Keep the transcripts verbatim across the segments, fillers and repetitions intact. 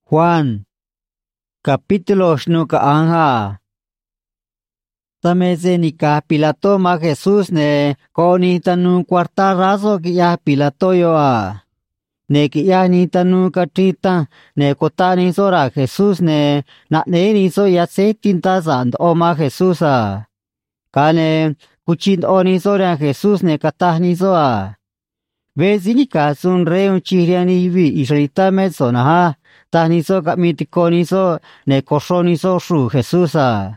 Juan, capítulo shnuka anja. Tameze nika Pilato ma Jesús ne koni tanu cuarta razo kia Pilato yoa. Ne kia ni tanu katrita ne kotani sora Jesús ne na ne ni so ya se tinta zand o ma Jesús a. Kane kuchin oni sora Jesús ne katahni soa. Vezini kasun reun chiriani vi israelita mezona ha. Tahni so kamitikoni so ne koshoni so shu Jesús a.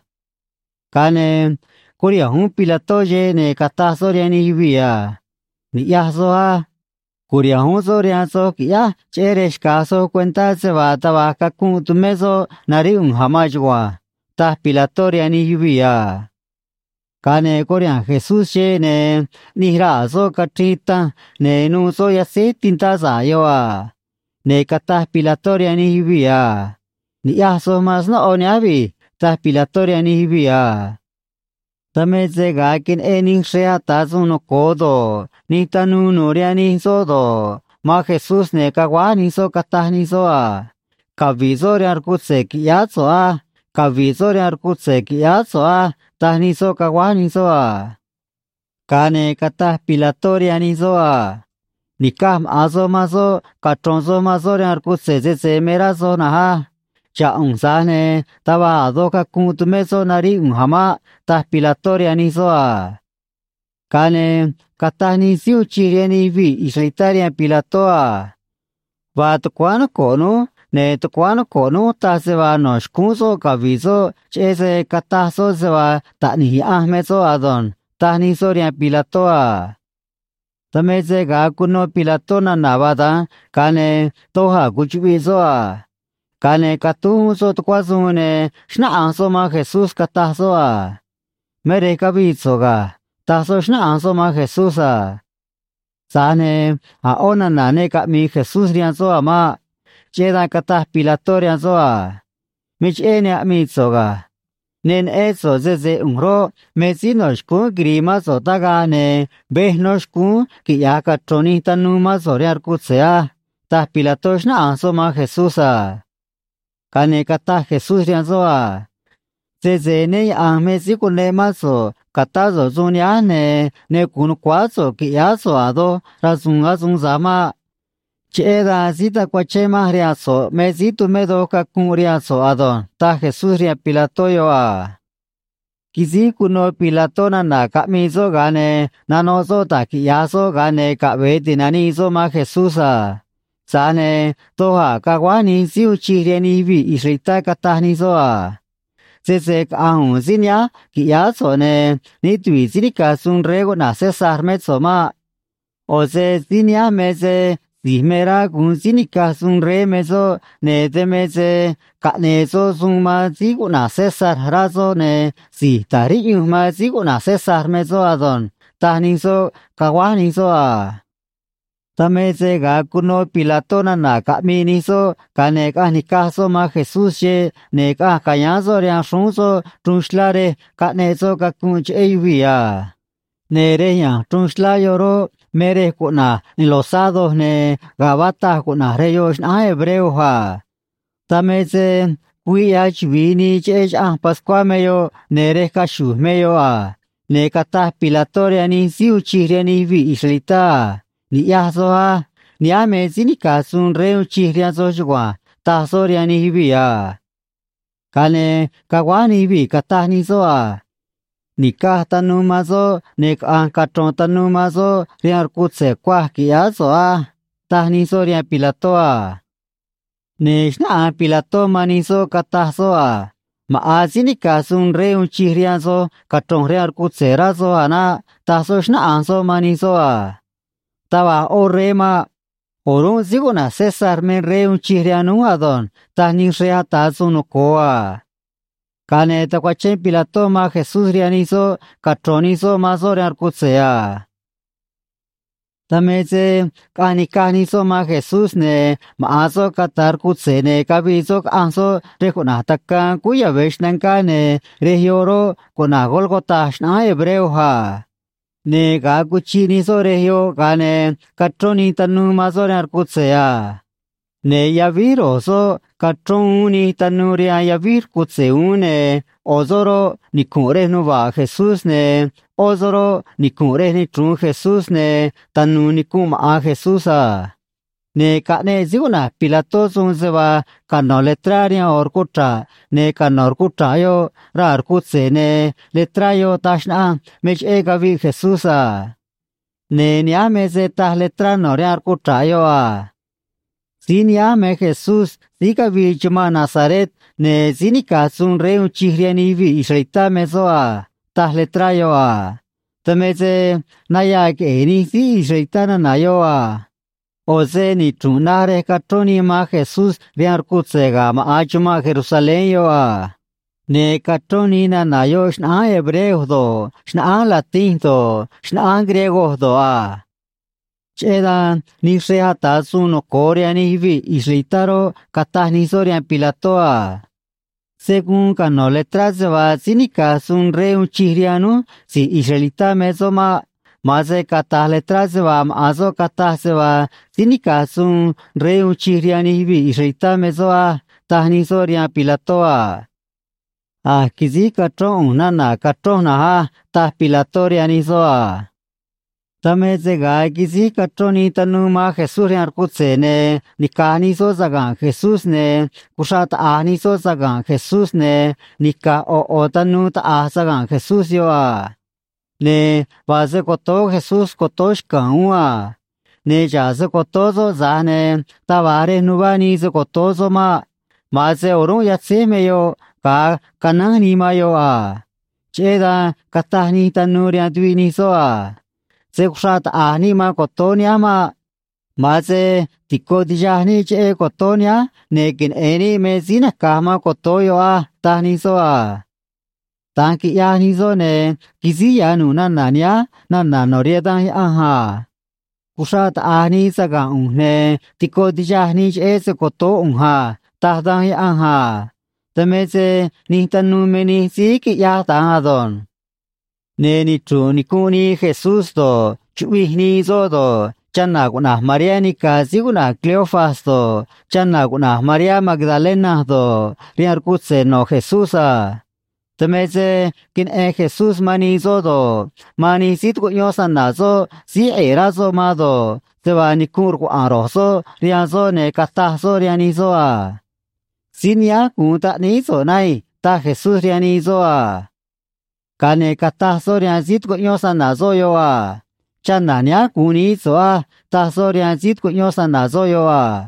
Kane kuria hun Pilato ye ne kata soriani via. Ni ya so ha. Kuria hun sorian so kia cheresh kaso cuenta se va tabaka kun tumeso nari un hamajwa. Ta Pilato riani via. Kane korean Jesús ye ne nihra so katrita ne nu so ya se tinta sa yo a. Ne kata Pilatoria ni via. Ni ya so mas no oniavi ta Pilatoria ni via. Tame se ga kin eni shea ta no kodo ni tanu noria ni so do. Ma Jesús ne kagwa ni so kata ni so a. Kavisori arkutse kia so a. Kavisori arkutse kia so a. Ta ni so kagwa ni so a. Kane kata Pilatoria ni so a. Nikam azo mazo katronzo mazo re arkutse se se merazo na ha. Cha unsane taba adoka kuntumezo nari unhama ta Pilatoria ni so a. Kane katani siu chiriani vi israelitaria Pilatoa. Va tukwano kono ne tukwano kono ta se va noshkunzo kavizo chese katazo se va ta ni ahmezo adon ta ni soria Pilatoa. Tameze ga kuno Pilato na navada kane toha kuchbizo a. Kane katu so tukwazune shna anso ma Jesús katazo a. Mere kabizo ga tazo shna anso ma Jesús a. Sane a ona nane ka mi Jesús rianzo a ma. Cheda kata Pilato rianzo a. Mich ene a mi zoga. Nen eso zeze unro mezinos ku grima zotaga ne behnos ku ki ya katroni tanuma zorear kutsea ta Pilatos na anso ma Jesús a. Kane kata Jesús rianzo a. Zeze ne a mezi kune mazo kata zo zunya ne ne kun kwazo ki ya so ado razunga zunzama. Cheda zita kwachema riazo mezi tu medo kakun riazo adon ta Jesús ria Pilato yo a. Kizi kuno Pilato na na kamizo gane nanozo ta kiyazo gane kabeti nani zo ma Jesús a. Zane toha kawani siu chiriani vi israelita katahni zo a. Zeze kahun zinya kiyazo ne ni tui zirika sun rego na Cesar mezo ma. Oze zinya meze Zimera kun zinika sun re mezo ne de meze ka nezo sun ma zigu na Cesar razo ne si tari ma zigu na Cesar mezo adon tahni so kawani so a. Tameze ga kuno Pilato na na ka mini so ka ne ka ni kaso ma Jesús ye ne ka kayazo rian shun so trunslare ka nezo ka kun cheyvia. Nere ya trunshla yoro mere kuna ni losado ne gabata kuna reyos na hebreo ha. Tameze kuya chvini chech ah pascua meyo nere kashu meyo a. Ne kata Pilatoria ni siu chiriani vi israelita. Ni yazo ha. Ni amezi ni kasun reu chiriazo jwa. Tasoriani vi a. Kane kawani vi katahni so a. Nikah tanu mazo nek an katron tanu mazo riar kutse kwa kiazo a tahni so ria Pilato a. Neshna Pilato manizo katazo a. Ma azini kasun reun chiriazo katron riar kutse razo ana tazo shna anzo manizo a. Taba o rema orun ziguna Cesar men reun chirianu adon tahni rea tazo no koa. Kane takwachen Pilato ma Jesús rianizo katronizo mazo rearkutsea. Tameze kani kanizo ma Jesús ne maazo katar kutse ne kabizo anzo rekunataka kuya veshnan kane rehioro kona Golgota shna hebreo ha. Ne ga kuchinizo rehio kane katroni tanu mazo rearkutsea. ne ya vir oso katron ni tanuria ya vir kutseune ozoro ni kure no va Jesús ne ozoro ni kure ni trun Jesús ne tanu ni kuma a Jesús a ne ka ne zuna Pilato zun se va kano letraria or kutra ne kanor kutra yo rar kutse ne letrayo tashna mech ega vi Jesús a ne ni ame se ta letra no rar kutra yo a Sinia me Jesús, diga vi chuma Nazaret, ne zinika sun reu chihriani vi israelita mesoa, tas letrayo a. Tameze naya ke ni si israelita na nayoa. Oze ni tunare katroni ma Jesús riar kutsega ma achuma Jerusalén yo a. Ne katroni na nayo shna hebreo do, shna latin do, shna griego do a. Chedan ni sea tazuno corea ni vi islitaro katas ni sorian Pilatoa. Según cano letras va sinica sun re un chiriano si israelita mesoma más de katas letras va mazo katas va sinica sun re un chiriani vi israelita mesoa tahni sorian Pilatoa. Ah kizi katron nana katron ha ta Pilatoria ni soa. Tameze gai kizi katroni tanu ma Jesús riar kutse ne nikani so zagan Jesús ne kushat ani so zagan Jesús ne nika o o tanu ta a zagan Jesús yo a ne baze koto Jesús kotosh kanua ne jaze kotozo zane tavare nubani ze kotozo ma maze orun yatse me yo ka kanani ma yo a cheda katani tanu riar duini so a Sekushat anima kotonia ma maze tiko dijahni che kotonia nekin eni mezina kama kotoyo a tahni so a tanki yani so ne kizi yanu na nanya na nanoria dan aha kushat ani saga unne tiko dijahni che se koto unha tahdan aha temeze ni tanu meni siki ya tanadon Neni tu ni kuni Jesús do, chuihni zo do, chana guna María ni kasi guna Cleofas do, chana guna María Magdalena do, riar kutse no Jesús a. Temeze kin e Jesús mani zo do, mani sit kunyosa na zo, si era zo ma do, se va ni kur ku aroso, rian zo ne kata zo riani zo a. Sinia kunta ni zo nai, ta Jesús riani zo a. Kane kata sorian zit ko nyosa na zoyo a. Chananya kuni zo a, ta sorian zit ko nyosa na zoyo a.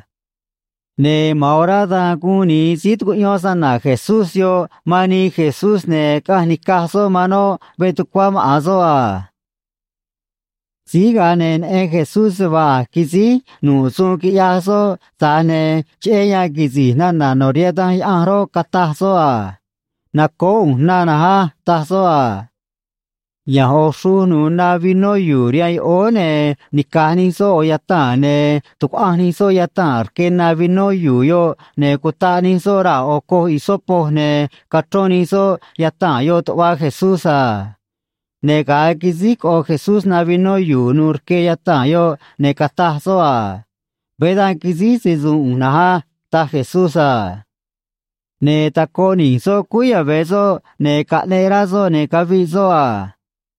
Ne maorada kuni zit ko nyosa na Jesús yo, mani Jesús ne kahni kaso mano betukwam azo a. Siganen e Jesús va kizi, nusun ki yaso, zane cheya kizi nana noriedan yanro kata so a. Nako na na ha taso a yaho sunu na vino yuri one nikani so yata ne tukani so yata ke na vino yuyo ne kutani so ra oko isopo ne katroni so yata yo to wa Jesús a ne ka kizik o Jesús na vino yu nur ke yata yo ne kata so a vedan kizi se na ha ta Jesús a Ne takoni so kuya beso ne kalera so ne kaviso a.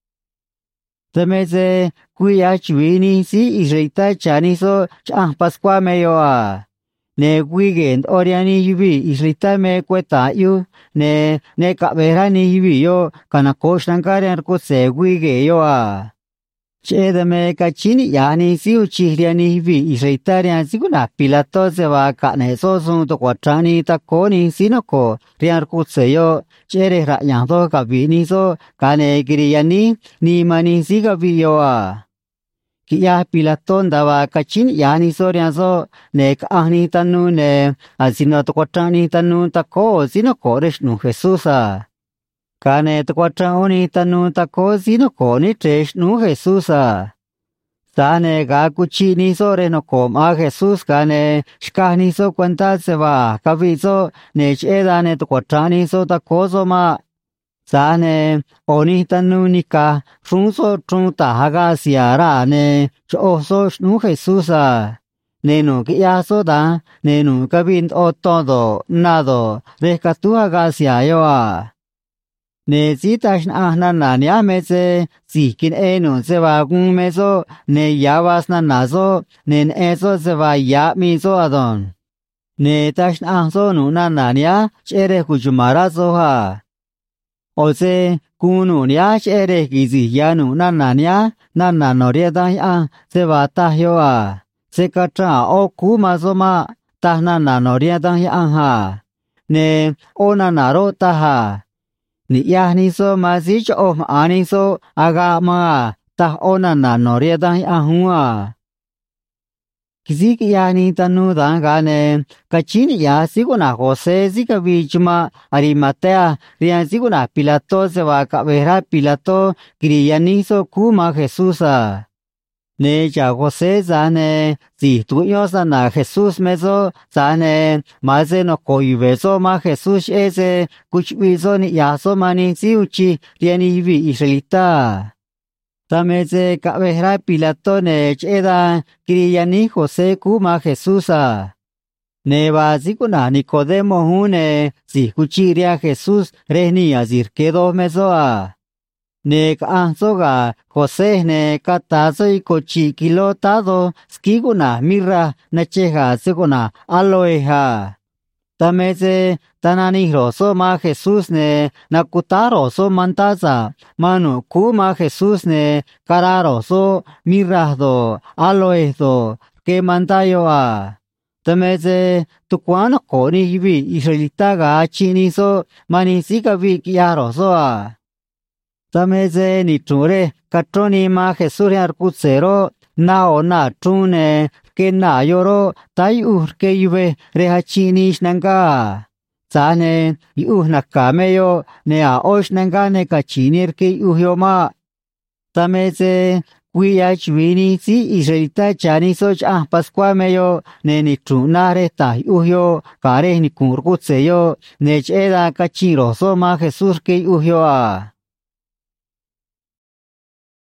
Temeze kuya chuini si israelita chani so chan pascua meyo a. Ne wigen oriani yubi israelita me cueta yu ne ne kabera ni yubi yo kanakosh nankare arko se wige yo a. Chedame kachini yani si uchiriani vi israelitarian siguna Pilato se va kane so sun to kwatani takoni sinoko riar kutseyo chere ra yando kabini so kane giriyani ni mani siga viyo a Kia Pilato ndava kachini yani so rian so ne kahni tanu ne asino to kwatani tanu tako sinoko reshnu Jesús a Kane tukwatra oni tanu tako sino koni tresh nu Jesús a. Sane ga kuchi ni so reno kom a Jesús kane shka ni so cuenta se va kavi so ne cheda ne tukwatra ni so tako so ma. Sane oni tanu nika shun so chun ta haga siara ne cho so nu Jesús a. nenu que ya soda, nenu cabin o todo, nado, rescatua gasia yo a. Ne zitas ah na na nia meze, zikin enu se va gun mezo, ne yavas na nazo, nen eso se va ya mizo adon. Ne tash ah so nu na na nia, chere kuchumara so ha. Ose, kunu nia chere gizi ya nu na na nia, na na noria da ya, se va ta yo a. Se katra o kuma so ma, ta na na noria da ya ha. Ne, o na na ro ta ha. Ni ya ni so ma si cho o ma ani so aga ma ta ona na noria da a hua. Kisi ki ya ni tanu da ga ne ka chi ni ya si ko na Jose si ka vi chuma Arimatea rian si ko na Pilato se va ka vera Pilato kiri ya ni so ku ma Jesús a. Ne cha Jose za ne si tu yo sa na Jesús me so za ne ma se no ko yu ve so ma Jesús ese kuch vi so ni ya so ma ni si uchi rian ni vi Israelita. Tame se ka vera Pilato ne cheda kiri ya ni Jose ku ma Jesús a. Ne va si ko na Nicodemo hu ne si kuchi ria Jesús re ni a zir kedo me so a. Ne ka so ga Jose ne kata so i kochi kilotado skiguna mirra na cheja seguna aloeha. Tameze tanani roso ma Jesús ne nakutaro so mantaza manu kuma Jesús ne kararo so mirra do aloe do que mantayo a. Tameze tukuano koni vi Israelita ga chini so mani sika vi kiaro so a. Tameze ni ture katroni ma Jesús arkutsero na ona trune que na yoro tai ur que yuve rehachini shnanga. Zane yu nakameyo ne a oshnanga ne kachinir que uhyoma. Tameze kuya chwini si Israelita chani soch ah pascua meyo ne ni trunare ta uhyo kare ni kurkutseyo ne cheda kachiro so ma Jesús que uhyoa.